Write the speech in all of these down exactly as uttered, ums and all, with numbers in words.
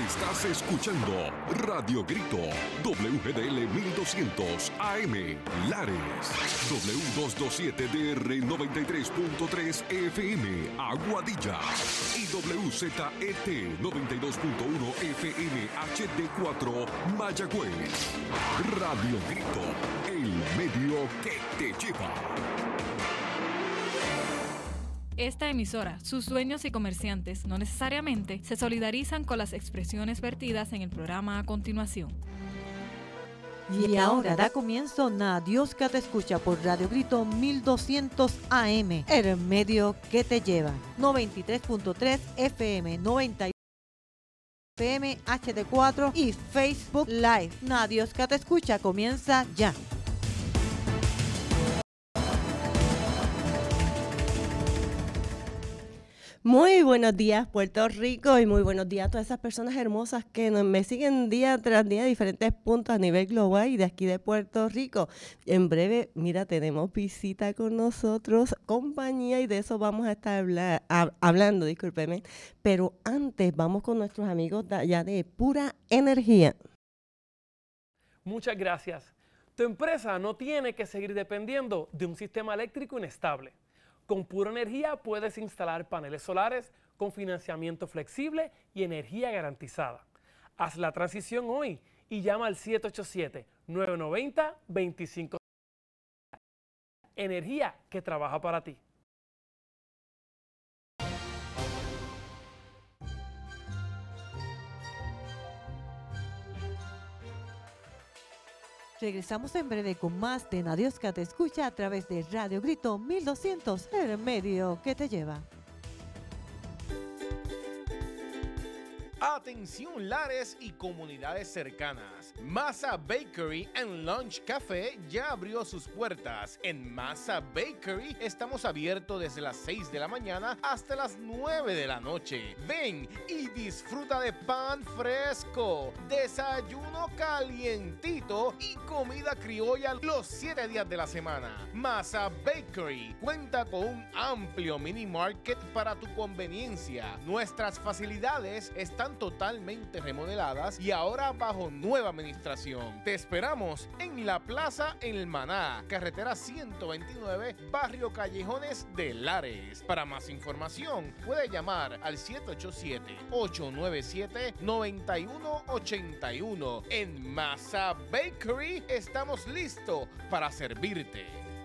Estás escuchando Radio Grito, W G D L mil doscientos A M, Lares, W doscientos veintisiete D R noventa y tres punto tres F M, Aguadilla, y W Z E T noventa y dos punto uno F M H D cuatro, Mayagüez. Radio Grito, el medio que te lleva. Esta emisora, sus dueños y comerciantes no necesariamente se solidarizan con las expresiones vertidas en el programa a continuación. Y ahora da comienzo Na Dios que te escucha por Radio Grito mil doscientos A M, el medio que te lleva. noventa y tres punto tres F M, noventa y uno F M H D cuatro y Facebook Live. Na Dios que te escucha comienza ya. Muy buenos días, Puerto Rico, y muy buenos días a todas esas personas hermosas que nos, me siguen día tras día en diferentes puntos a nivel global y de aquí de Puerto Rico. En breve, mira, tenemos visita con nosotros, compañía, y de eso vamos a estar habla, a, hablando, discúlpeme. Pero antes, vamos con nuestros amigos de allá de Pura Energía. Muchas gracias. Tu empresa no tiene que seguir dependiendo de un sistema eléctrico inestable. Con Pura Energía puedes instalar paneles solares con financiamiento flexible y energía garantizada. Haz la transición hoy y llama al siete ocho siete, nueve nueve cero, dos cinco. Energía que trabaja para ti. Regresamos en breve con más de Na Dios que te escucha a través de Radio Grito mil doscientos, el medio que te lleva. Atención Lares y comunidades cercanas. Masa Bakery and Lunch Café ya abrió sus puertas. En Masa Bakery estamos abiertos desde las seis de la mañana hasta las nueve de la noche. Ven y disfruta de pan fresco, desayuno calientito y comida criolla los siete días de la semana. Masa Bakery cuenta con un amplio mini market para tu conveniencia. Nuestras facilidades están totalmente remodeladas y ahora bajo nueva administración. Te esperamos en la Plaza El Maná, carretera ciento veintinueve, barrio Callejones de Lares. Para más información, puede llamar al siete ocho siete, ocho nueve siete, nueve uno ocho uno. En Masa Bakery estamos listos para servirte.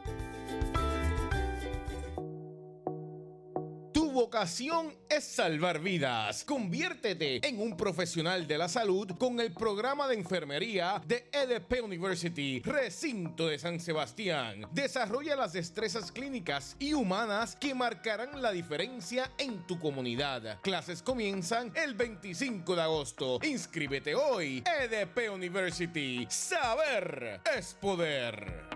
Tu vocación es salvar vidas. Conviértete en un profesional de la salud con el programa de enfermería de E D P University, recinto de San Sebastián. Desarrolla las destrezas clínicas y humanas que marcarán la diferencia en tu comunidad. Clases comienzan el veinticinco de agosto. Inscríbete hoy. E D P University. Saber es poder.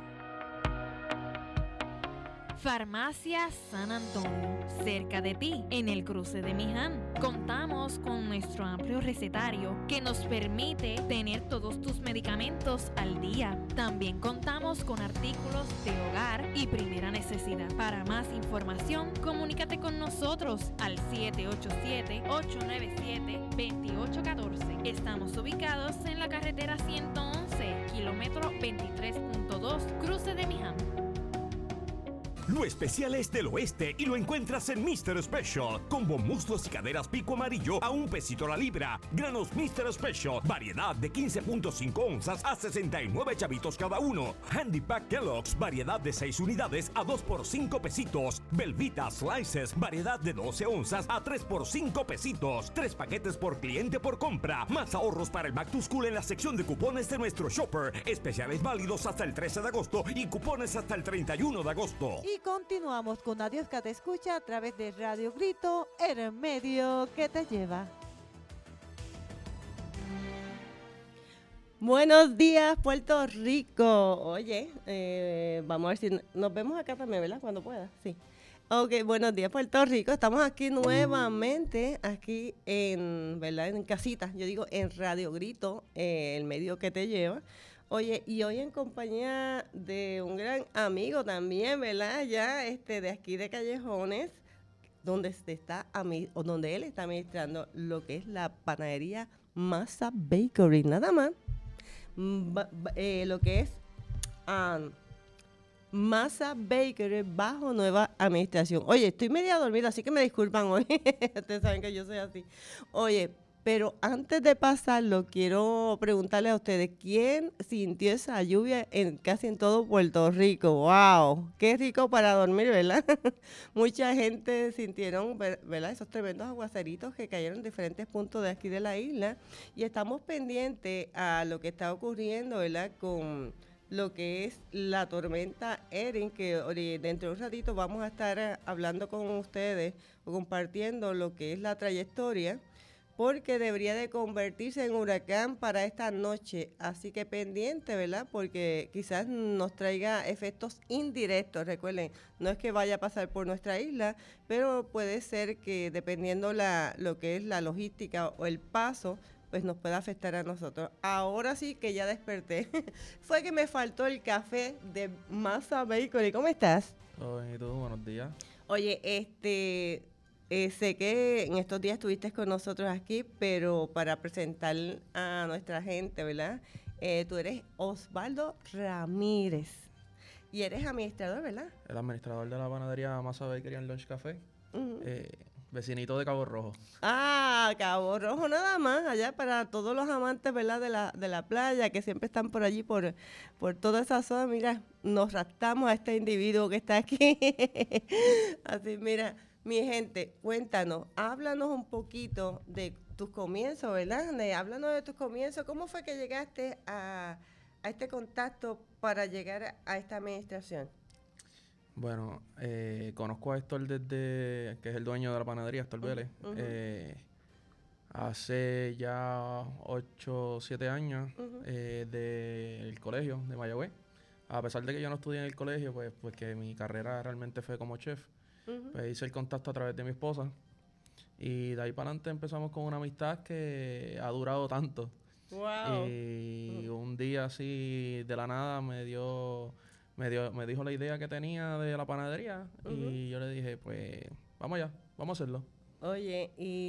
Farmacia San Antonio, cerca de ti, en el cruce de Miján. Contamos con nuestro amplio recetario que nos permite tener todos tus medicamentos al día. También contamos con artículos de hogar y primera necesidad. Para más información, comunícate con nosotros al siete ocho siete, ocho nueve siete, dos ocho uno cuatro. Estamos ubicados en la carretera ciento once, kilómetro veintitrés punto dos, cruce de Miján. Lo especial es del oeste y lo encuentras en mister Special. Combo muslos y caderas pico amarillo a un pesito la libra. Granos mister Special. Variedad de quince punto cinco onzas a sesenta y nueve chavitos cada uno. Handy Pack Kellogg's. Variedad de seis unidades a dos por cinco pesitos. Belvita Slices. Variedad de doce onzas a tres por cinco pesitos. Tres paquetes por cliente por compra. Más ahorros para el Back to School en la sección de cupones de nuestro shopper. Especiales válidos hasta el trece de agosto y cupones hasta el treinta y uno de agosto. Y continuamos con Na Dios que te escucha a través de Radio Grito, el medio que te lleva. Buenos días, Puerto Rico. Oye, eh, vamos a ver si nos vemos acá también, ¿verdad? Cuando pueda, sí. Ok, buenos días, Puerto Rico. Estamos aquí nuevamente, aquí en, ¿verdad? En casita, yo digo en Radio Grito, eh, el medio que te lleva. Oye, y hoy en compañía de un gran amigo también, ¿verdad? Ya este, de aquí de Callejones, donde se está a mí, o donde él está administrando lo que es la panadería Masa Bakery, nada más. Ba- ba- eh, lo que es um, Masa Bakery bajo nueva administración. Oye, estoy media dormida, así que me disculpan hoy. Ustedes saben que yo soy así. Oye, pero antes de pasarlo, quiero preguntarle a ustedes, ¿quién sintió esa lluvia en casi en todo Puerto Rico? ¡Wow! Qué rico para dormir, ¿verdad? Mucha gente sintieron, ver- ¿verdad? Esos tremendos aguaceritos que cayeron en diferentes puntos de aquí de la isla. Y estamos pendientes a lo que está ocurriendo, ¿verdad? Con lo que es la tormenta Erin, que ori- dentro de un ratito vamos a estar eh, hablando con ustedes o compartiendo lo que es la trayectoria, porque debería de convertirse en huracán para esta noche. Así que pendiente, ¿verdad? Porque quizás nos traiga efectos indirectos. Recuerden, no es que vaya a pasar por nuestra isla, pero puede ser que dependiendo la, lo que es la logística o el paso, pues nos puede afectar a nosotros. Ahora sí que ya desperté. Fue que me faltó el café de Masa Bakery. ¿Cómo estás? Hola, ¿y tú? Buenos días. Oye, este, eh, sé que en estos días estuviste con nosotros aquí, pero para presentar a nuestra gente, ¿verdad? Eh, tú eres Osvaldo Ramírez y eres administrador, ¿verdad? El administrador de la panadería Masa Bakery and Lunch Café, Ujú. eh, vecinito de Cabo Rojo. Ah, Cabo Rojo nada más, allá para todos los amantes, ¿verdad? De la, de la playa, que siempre están por allí, por, por toda esa zona. Mira, nos raptamos a este individuo que está aquí. Así, mira, mi gente, cuéntanos, háblanos un poquito de tus comienzos, ¿verdad? De, háblanos de tus comienzos. ¿Cómo fue que llegaste a, a este contacto para llegar a, a esta administración? Bueno, eh, conozco a Héctor desde, que es el dueño de la panadería, Héctor Ujú, Vélez, ujú. eh, hace ya ocho o siete años Ujú. eh, del colegio de Mayagüez. A pesar de que yo no estudié en el colegio, pues, pues que mi carrera realmente fue como chef, Ujú. pues hice el contacto a través de mi esposa. Y de ahí para adelante empezamos con una amistad que ha durado tanto. Wow. Y un día así de la nada me dio, me dio, me dijo la idea que tenía de la panadería y yo le dije, pues vamos allá, vamos a hacerlo. Oye,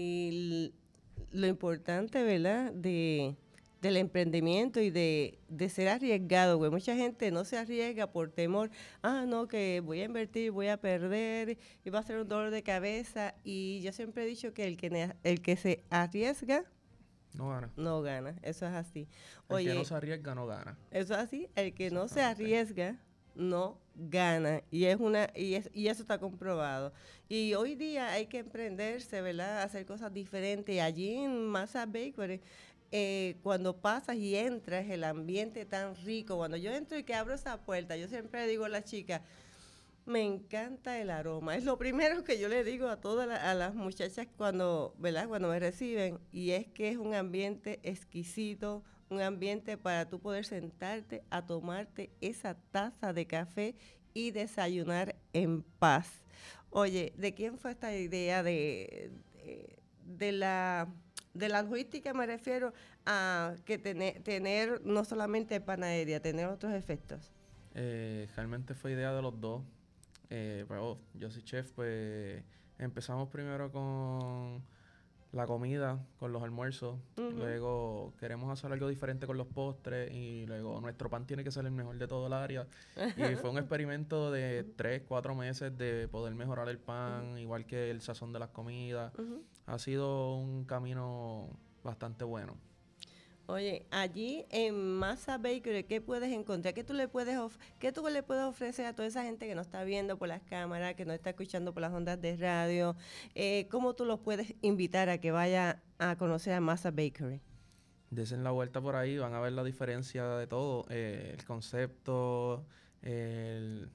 y l- lo importante, ¿verdad? De, del emprendimiento y de, de ser arriesgado, güey. Mucha gente no se arriesga por temor. Ah, no, que voy a invertir, voy a perder y va a ser un dolor de cabeza. Y yo siempre he dicho que el que, ne- el que se arriesga No gana. no gana. Eso es así. El Oye, que no se arriesga no gana. eso es así. El que no se Exactamente. arriesga no gana. Y es una y es y eso está comprobado. Y hoy día hay que emprenderse, ¿verdad? Hacer cosas diferentes. Allí en Masa Bakery, eh, cuando pasas y entras, el ambiente tan rico. Cuando yo entro y que abro esa puerta, yo siempre le digo a las chicas, me encanta el aroma. Es lo primero que yo le digo a todas la- a las muchachas cuando, ¿verdad? Cuando me reciben. Y es que es un ambiente exquisito, un ambiente para tú poder sentarte a tomarte esa taza de café y desayunar en paz. Oye, ¿de quién fue esta idea de, de, de la de la logística? Me refiero a que tener, tener no solamente panadería, tener otros efectos. Eh, realmente fue idea de los dos. Eh, pero yo soy chef, pues empezamos primero con la comida, con los almuerzos. Ujú. Luego queremos hacer algo diferente con los postres y luego nuestro pan tiene que ser el mejor de todo el área. Y fue un experimento de tres, cuatro meses de poder mejorar el pan, igual que el sazón de las comidas. Ujú. Ha sido un camino bastante bueno. Oye, allí en Masa Bakery, ¿qué puedes encontrar? ¿Qué tú le puedes of- qué tú le puedes ofrecer a toda esa gente que no está viendo por las cámaras, que no está escuchando por las ondas de radio? Eh, ¿cómo tú los puedes invitar a que vaya a conocer a Masa Bakery? Desen la vuelta por ahí, van a ver la diferencia de todo. eh, el concepto, el-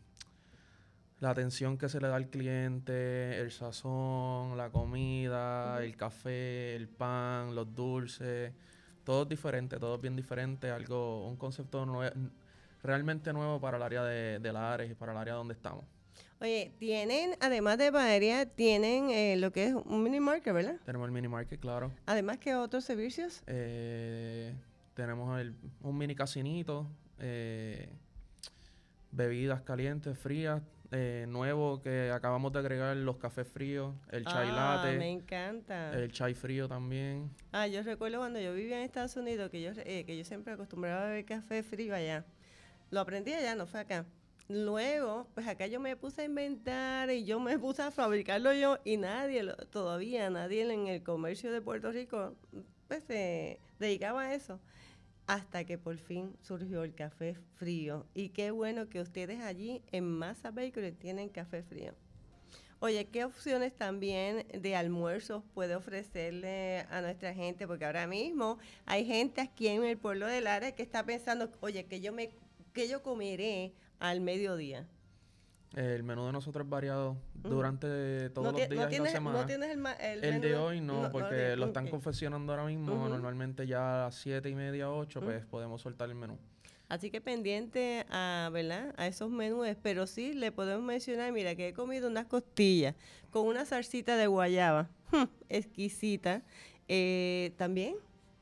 la atención que se le da al cliente, el sazón, la comida, el café, el pan, los dulces. Todo es diferente, todo es bien diferente. Algo, un concepto nue- realmente nuevo para el área de, de Lares y para el área donde estamos. Oye, tienen, además de panadería, tienen eh, lo que es un mini market, ¿verdad? Tenemos el mini market, claro. Además, ¿qué otros servicios? Eh, tenemos el, un mini casinito, eh, bebidas calientes, frías, eh, nuevo que acabamos de agregar, los cafés fríos, el chai Ah, latte, me encanta. el chai frío también. Ah, yo recuerdo cuando yo vivía en Estados Unidos que yo, eh, que yo siempre acostumbraba a beber café frío allá. Lo aprendí allá, no fue acá. Luego, pues acá yo me puse a inventar y yo me puse a fabricarlo yo y nadie, lo- todavía nadie en el comercio de Puerto Rico, pues se dedicaba a eso. Hasta que por fin surgió el café frío. Y qué bueno que ustedes allí en Masa Bakery tienen café frío. Oye, ¿qué opciones también de almuerzos puede ofrecerle a nuestra gente? Porque ahora mismo hay gente aquí en el pueblo de Lares que está pensando, oye, que yo me, que yo comeré al mediodía. El menú de nosotros es variado Ujú. durante todos no, los ti- días no de la tienes, semana. no tienes el, ma- el, El menú de hoy no, no porque de- lo están ok. confeccionando ahora mismo. Ujú. Normalmente ya a las siete y media, ocho, Ujú. pues podemos soltar el menú. Así que pendiente a, ¿verdad?, a esos menús, pero sí le podemos mencionar, mira, que he comido unas costillas con una salsita de guayaba, exquisita. Eh, También,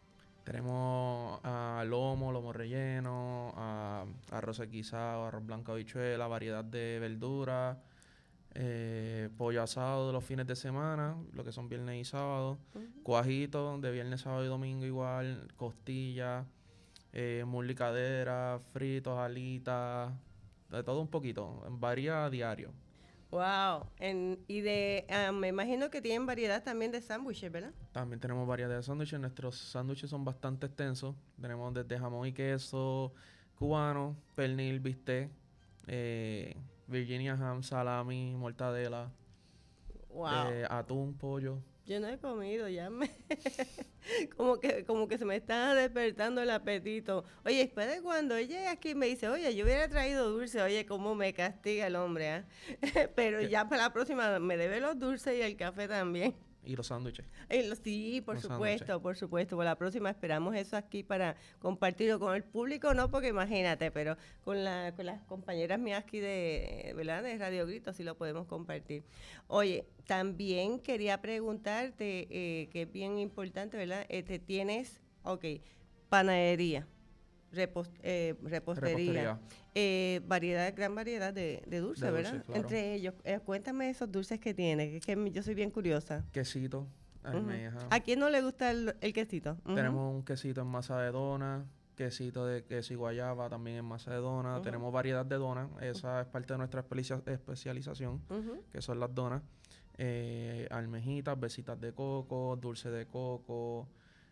Tenemos ah, lomo, lomo relleno, ah, arroz guisado, arroz blanco, habichuela, variedad de verduras, eh, pollo asado de los fines de semana, lo que son viernes y sábado, cuajito de viernes, sábado y domingo igual, costillas, eh, muslo y cadera, fritos, alitas, de todo un poquito, varía a diario. wow. En, y de, ah, me imagino que tienen variedad también de sándwiches, ¿verdad? También tenemos variedad de sándwiches. Nuestros sándwiches son bastante extensos. Tenemos desde jamón y queso cubano, pernil, bistec, eh, Virginia ham, salami, mortadela, Wow. eh, atún, pollo. Yo no he comido, ya me... como, que, como que se me está despertando el apetito. Oye, espera cuando él llega aquí y me dice, oye, yo hubiera traído dulce, oye, cómo me castiga el hombre, ¿ah? Pero ¿Qué? ya para la próxima me debe los dulces y el café también. Y los sándwiches. Eh, lo- Sí, por Los supuesto, sándwiches. por supuesto. Por la próxima esperamos eso aquí para compartirlo con el público, no porque imagínate, pero con, la, con las compañeras mías aquí de, ¿verdad?, de Radio Grito, sí lo podemos compartir. Oye, también quería preguntarte, eh, que es bien importante, ¿verdad? Este, tienes, ok, panadería, repos- eh, repostería, Repostería. eh, variedad, gran variedad de, de dulces, De ¿verdad? dulces, claro. Entre ellos, eh, cuéntame esos dulces que tienes, que, es que yo soy bien curiosa. Quesito, almeja. Ujú. ¿A quién no le gusta el, el quesito? Ujú. Tenemos un quesito en masa de dona, quesito de queso y guayaba también en masa de dona. Ujú. Tenemos variedad de donas. Esa es parte de nuestra especia- especialización, Ujú. que son las donas. Eh, almejitas, besitas de coco, dulce de coco.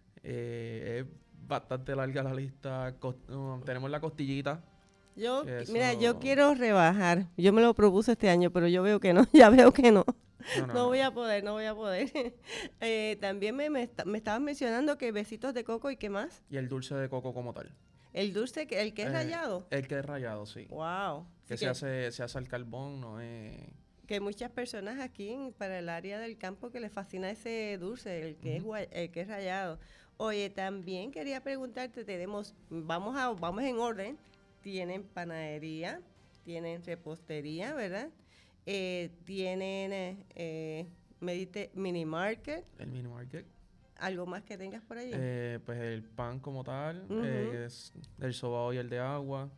Eh, es bastante larga la lista. Cos- um, tenemos la costillita. Yo, que mira, yo eso- quiero rebajar. Yo me lo propuse este año, pero yo veo que no, ya veo que no. No, no, No no. voy a poder, no voy a poder. Eh, también me, me, esta- me estabas mencionando que besitos de coco y qué más. Y el dulce de coco como tal. El dulce, que, el que es Eh, rallado. El que es rallado, sí. Wow. Que Así se hace, se hace al carbón, no es... que muchas personas aquí en- para el área del campo que les fascina ese dulce, el que es Ujú. gua- el que es rallado. Oye, también quería preguntarte, tenemos, vamos a, vamos en orden, tienen panadería, tienen repostería, ¿verdad? Eh, tienen eh, eh, medite- mini market, El mini market. algo más que tengas por allí. Eh, pues el pan como tal, Ujú. eh, es el sobao y el de agua.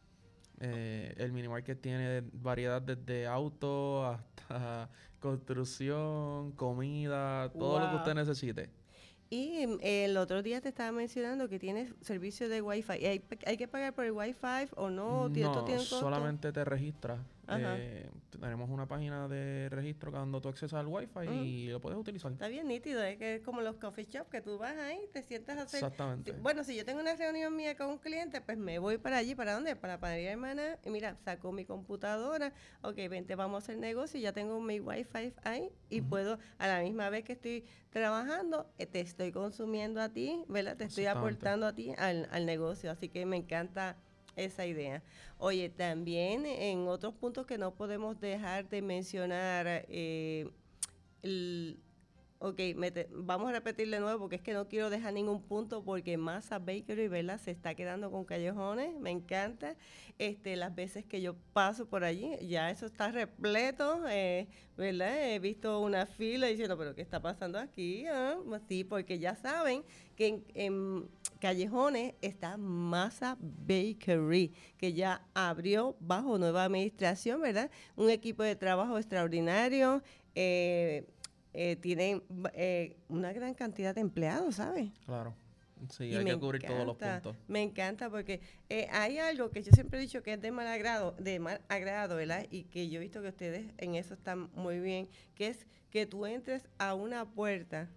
Eh, el mini market tiene variedad desde auto hasta construcción, comida, todo lo que Wow. usted necesite. Y mm, el otro día te estaba mencionando que tienes servicio de Wi-Fi. ¿Y ¿Hay, hay que pagar por el Wi-Fi o no? ¿Ti- ¿Esto No, tiene un costo? solamente te registras. Ajá. Eh, tenemos una página de registro que dando tu acceso al wifi Mm. y lo puedes utilizar. Está bien nítido, es que es como los coffee shop, que tú vas ahí, te sientas a hacer... Exactamente. si- bueno, si yo tengo una reunión mía con un cliente, pues me voy para allí. ¿Para dónde? Para la panadería hermana. Y mira, saco mi computadora. Ok, vente, vamos a hacer negocio. Ya tengo mi Wi-Fi ahí y Ujú. puedo, a la misma vez que estoy trabajando, eh, te estoy consumiendo a ti, ¿verdad? Te estoy Exactamente. aportando a ti al, al negocio. Así que me encanta esa idea. Oye, también en otros puntos que no podemos dejar de mencionar, eh, el, ok, me te- vamos a repetir de nuevo porque es que no quiero dejar ningún punto porque Masa Bakery, ¿verdad? Se está quedando con callejones, me encanta. Este, las veces que yo paso por allí, ya eso está repleto, eh, ¿verdad? He visto una fila diciendo, pero ¿qué está pasando aquí? ah?". Sí, porque ya saben que en, en Callejones está Masa Bakery, que ya abrió bajo nueva administración, ¿verdad? Un equipo de trabajo extraordinario, eh, eh, tienen eh, una gran cantidad de empleados, ¿sabes? Claro. Sí, Y hay me que cubrir todos los encanta, puntos. Me encanta porque eh, hay algo que yo siempre he dicho que es de mal agrado, de mal agrado, ¿verdad? Y que yo he visto que ustedes en eso están muy bien, que es que tú entres a una puerta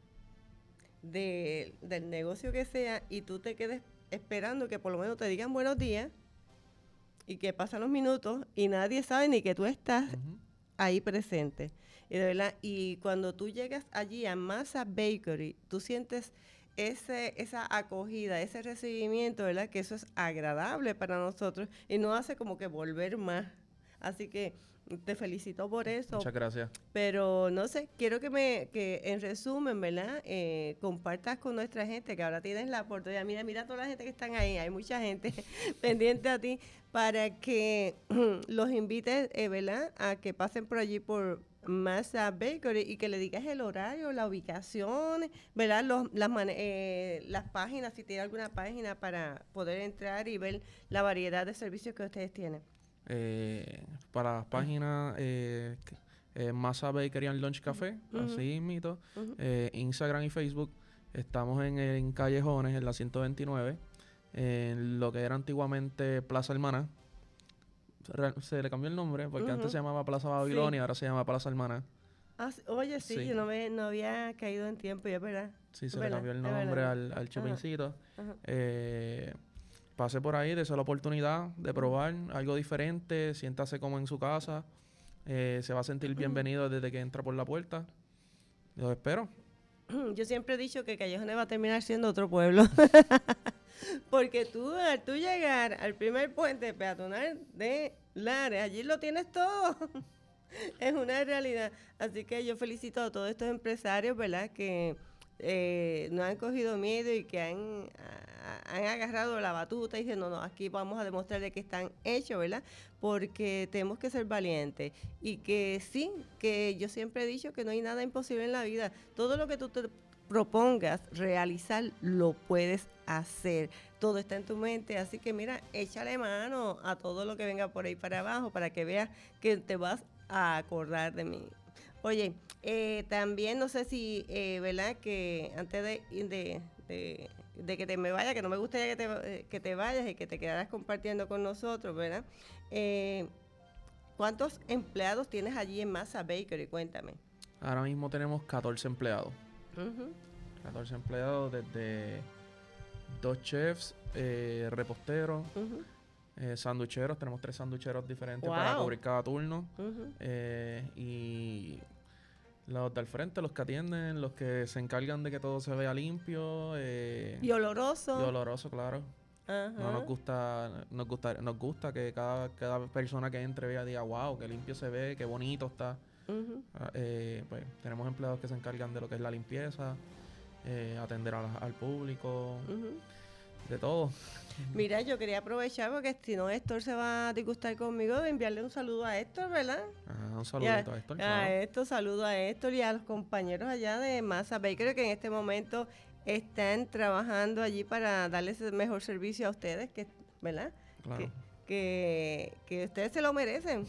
de, del negocio que sea y tú te quedes esperando que por lo menos te digan buenos días y que pasan los minutos y nadie sabe ni que tú estás Ujú. ahí presente. Y de verdad, y cuando tú llegas allí a Masa Bakery, tú sientes ese, esa acogida, ese recibimiento, ¿verdad? Que eso es agradable para nosotros y nos hace como que volver más. Así que te felicito por eso. Muchas gracias. Pero no sé, quiero que me, que en resumen, ¿verdad? Eh, compartas con nuestra gente, que ahora tienes la oportunidad. Mira, mira toda la gente que están ahí, hay mucha gente pendiente a ti, para que los invites, eh, ¿verdad? A que pasen por allí por Masa Bakery y que le digas el horario, la ubicación, ¿verdad? Los, las, mane- eh, las páginas, si tiene alguna página para poder entrar y ver la variedad de servicios que ustedes tienen. Eh, para las páginas eh, que- eh, Masa Bakery and Lunch Café, Ujú. así mito, Ujú. eh, Instagram y Facebook. Estamos en, en Callejones, en la ciento veintinueve, en lo que era antiguamente Plaza Hermana. Re- Se le cambió el nombre porque Ujú. antes se llamaba Plaza Babilonia, Sí. ahora se llama Plaza Hermana. Ah, sí, oye, sí, Sí. yo no, me, no había caído en tiempo, y es verdad. Sí, se Es le verdad, cambió el es nombre verdad. al, al chupincito. Ajá. Eh, pase por ahí, dése la oportunidad de probar algo diferente, siéntase como en su casa. Eh, se va a sentir bienvenido desde que entra por la puerta. Los espero. Yo siempre he dicho que Callejones va a terminar siendo otro pueblo. Porque tú, al tú llegar al primer puente peatonal de Lares, allí lo tienes todo. Es una realidad. Así que yo felicito a todos estos empresarios, ¿verdad? Que eh, no han cogido miedo y que han, a- han agarrado la batuta y dicen, no, no, aquí vamos a demostrar de que están hechos, ¿verdad? Porque tenemos que ser valientes. Y que sí, que yo siempre he dicho que no hay nada imposible en la vida. Todo lo que tú te propongas realizar, lo puedes hacer. Todo está en tu mente, así que mira, échale mano a todo lo que venga por ahí para abajo para que veas que te vas a acordar de mí. Oye, eh, también no sé si, eh, ¿verdad? Que antes de, de, de, de que te me vaya, que no me gustaría que te, eh, que te vayas y que te quedaras compartiendo con nosotros, ¿verdad? Eh, ¿Cuántos empleados tienes allí en Masa Bakery? Cuéntame. Ahora mismo tenemos catorce empleados. Ujú. catorce empleados desde dos chefs, eh, reposteros, Ujú, eh, sanducheros. Tenemos tres sanducheros diferentes para Wow. cubrir cada turno. ujú. Eh, y los del frente, los que atienden, los que se encargan de que todo se vea limpio. Eh, Y oloroso. y oloroso, claro. Ajá. No nos gusta, nos gusta, nos gusta que cada, cada persona que entre vea diga, wow, qué limpio se ve, qué bonito está. Ujú. Ah, eh, pues tenemos empleados que se encargan de lo que es la limpieza, eh, atender a la- al público, Ujú. de todo. Mira, yo quería aprovechar porque si no Héctor se va a disgustar conmigo de enviarle un saludo a Héctor, ¿verdad? Ah, un Y saludito a Héctor. a claro. Héctor, saludo a Héctor y a los compañeros allá de Masa Bakery que en este momento están trabajando allí para darles el mejor servicio a ustedes, que, ¿verdad? Claro. Que, que, que ustedes se lo merecen.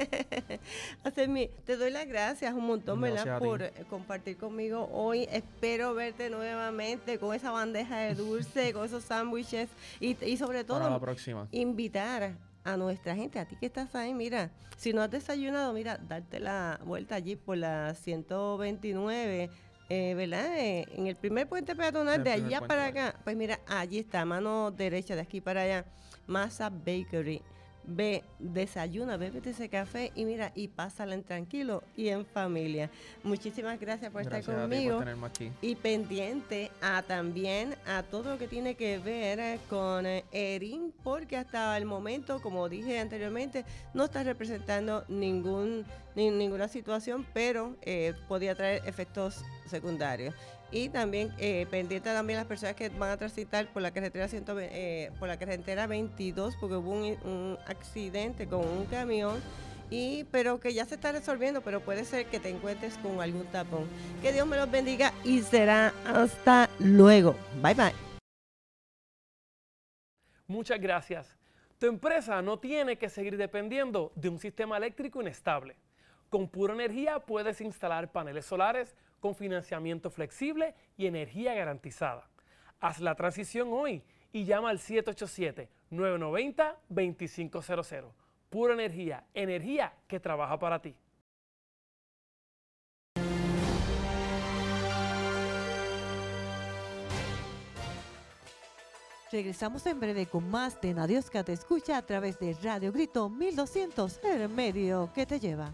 Así mi- te doy las gracias un montón, Gracias ¿verdad? a ti. Por eh, compartir conmigo hoy. Espero verte nuevamente con esa bandeja de dulce, con esos sándwiches y, y sobre Para la todo próxima. invitar a nuestra gente, a ti que estás ahí, mira, si no has desayunado, mira, darte la vuelta allí por la ciento veintinueve, eh, ¿verdad? Eh, en el primer puente peatonal El de primer allá puente para peatonal. acá, pues mira, allí está, mano derecha, de aquí para allá, Masa Bakery. Ve, desayuna, bébete ese café y mira, y pásala en tranquilo y en familia. Muchísimas gracias por Gracias estar a ti conmigo. por tenerme aquí. Y pendiente a también a todo lo que tiene que ver eh, con eh, Erin, porque hasta el momento, como dije anteriormente, no está representando ningún ni- ninguna situación, pero eh, podía traer efectos secundarios. Y también eh, pendiente también las personas que van a transitar por la carretera ciento ve- eh, por la carretera veintidós, porque hubo un, un accidente con un camión. Y, pero que ya se está resolviendo, pero puede ser que te encuentres con algún tapón. Que Dios me los bendiga y será hasta luego. Bye bye. Muchas gracias. Tu empresa no tiene que seguir dependiendo de un sistema eléctrico inestable. Con Pura Energía puedes instalar paneles solares con financiamiento flexible y energía garantizada. Haz la transición hoy y llama al siete ocho siete, nueve nueve cero, dos cinco cero cero. Pura Energía, energía que trabaja para ti. Regresamos en breve con más de Nadios que te escucha a través de Radio Grito mil doscientos, el medio que te lleva.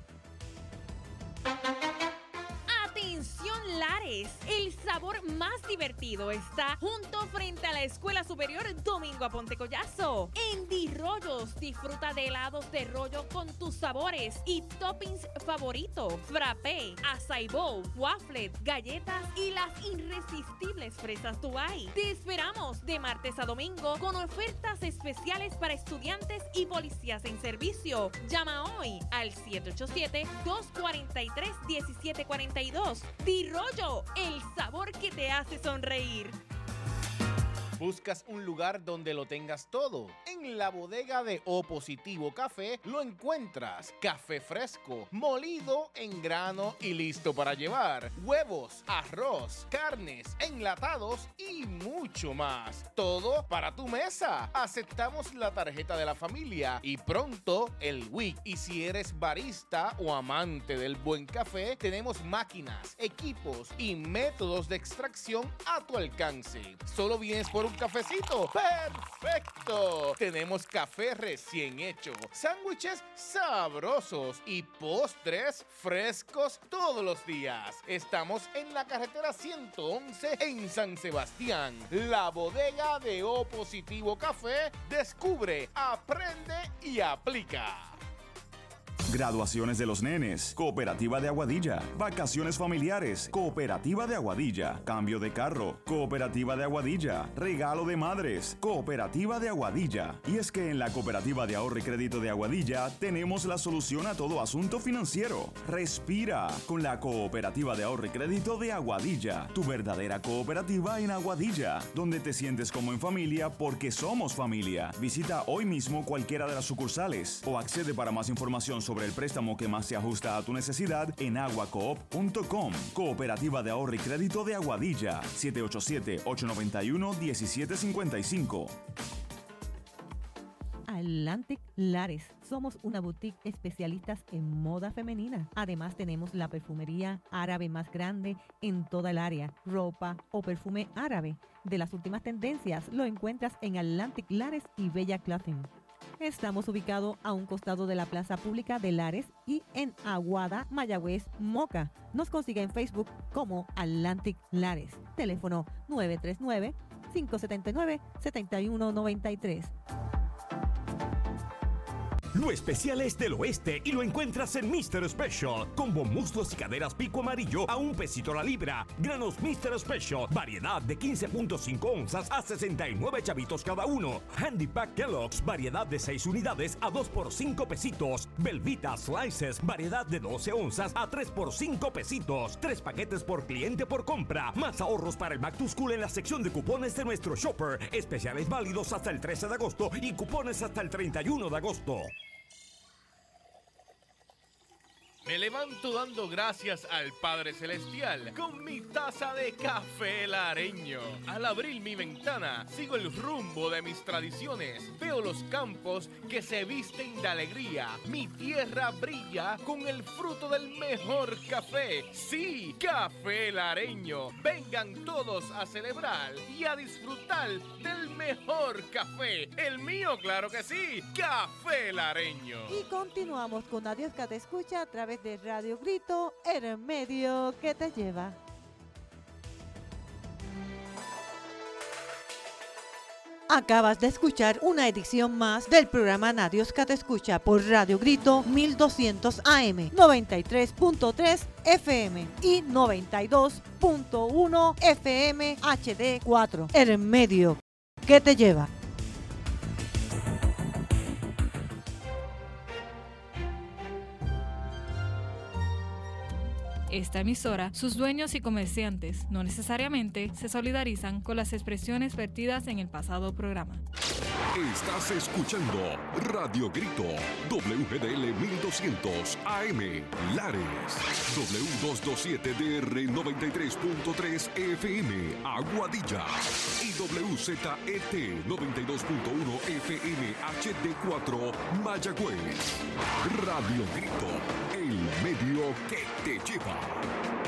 ¡Atención, Lares! El sabor más divertido está junto frente a la Escuela Superior Domingo Aponte Collazo. En Di Rollos, disfruta de helados de rollo con tus sabores y toppings favoritos: frappé, açaí bowl, waffles, galletas y las irresistibles fresas Dubai. Te esperamos de martes a domingo con ofertas especiales para estudiantes y policías en servicio. Llama hoy al siete ocho siete, dos cuatro tres, uno siete cuatro dos. Di Rollo, el sabor que te hace sonreír. ¿Buscas un lugar donde lo tengas todo? En la bodega de O Positivo Café lo encuentras. Café fresco, molido en grano y listo para llevar. Huevos, arroz, carnes, enlatados y mucho más. Todo para tu mesa. Aceptamos la tarjeta de la familia y pronto el W I C. Y si eres barista o amante del buen café, tenemos máquinas, equipos y métodos de extracción a tu alcance. Solo vienes por un cafecito. ¡Perfecto! Tenemos café recién hecho, sándwiches sabrosos y postres frescos todos los días. Estamos en la carretera ciento once en San Sebastián. La bodega de O Positivo Café. Descubre, aprende y aplica. Graduaciones de los nenes, Cooperativa de Aguadilla. Vacaciones familiares, Cooperativa de Aguadilla. Cambio de carro, Cooperativa de Aguadilla. Regalo de madres, Cooperativa de Aguadilla. Y es que en la Cooperativa de Ahorro y Crédito de Aguadilla tenemos la solución a todo asunto financiero. Respira con la Cooperativa de Ahorro y Crédito de Aguadilla, tu verdadera cooperativa en Aguadilla, donde te sientes como en familia porque somos familia. Visita hoy mismo cualquiera de las sucursales o accede para más información sobre el préstamo que más se ajusta a tu necesidad en aguacoop punto com. Cooperativa de Ahorro y Crédito de Aguadilla, siete ocho siete, ocho nueve uno, uno siete cinco cinco. Atlantic Lares. Somos una boutique especialistas en moda femenina. Además, tenemos la perfumería árabe más grande en toda el área. Ropa o perfume árabe de las últimas tendencias lo encuentras en Atlantic Lares y Bella Clothing. Estamos ubicados a un costado de la Plaza Pública de Lares y en Aguada, Mayagüez, Moca. Nos consigue en Facebook como Atlantic Lares. Teléfono nueve tres nueve, cinco siete nueve, siete uno nueve tres. Lo especial es del oeste y lo encuentras en mister Special. Combo muslos y caderas pico amarillo a un pesito la libra. Granos mister Special. Variedad de quince punto cinco onzas a sesenta y nueve chavitos cada uno. Handy Pack Kellogg's. Variedad de seis unidades a dos por cinco pesitos. Belvita Slices. Variedad de doce onzas a tres por cinco pesitos. Tres paquetes por cliente por compra. Más ahorros para el Back to School en la sección de cupones de nuestro shopper. Especiales válidos hasta el trece de agosto y cupones hasta el treinta y uno de agosto. Me levanto dando gracias al Padre Celestial con mi taza de café lareño. Al abrir mi ventana, sigo el rumbo de mis tradiciones. Veo los campos que se visten de alegría. Mi tierra brilla con el fruto del mejor café. Sí, café lareño. Vengan todos a celebrar y a disfrutar del mejor café. El mío, claro que sí, café lareño. Y continuamos con Adiós que te escucha a través de Radio Grito, el medio que te lleva. Acabas de escuchar una edición más del programa Nadios que te escucha por Radio Grito mil doscientos A M, noventa y tres punto tres F M y noventa y dos punto uno F M H D cuatro, el medio que te lleva. Esta emisora, sus dueños y comerciantes no necesariamente se solidarizan con las expresiones vertidas en el pasado programa. Estás escuchando Radio Grito, W G D L mil doscientos A M, Lares, W doscientos veintisiete D R noventa y tres punto tres F M, Aguadilla, y W Z E T noventa y dos punto uno F M H D cuatro, Mayagüez. Radio Grito, el medio que te lleva.